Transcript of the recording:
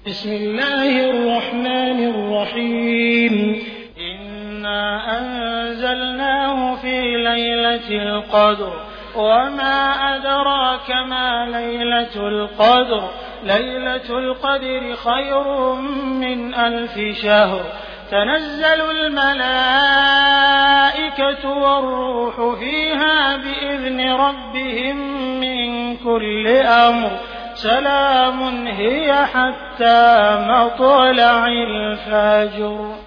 بسم الله الرحمن الرحيم إنا أنزلناه في ليلة القدر وما أدراك ما ليلة القدر ليلة القدر خير من 1000 شهر تنزل الملائكة والروح فيها بإذن ربهم من كل أمر سلام هي حتى مطلع الفجر.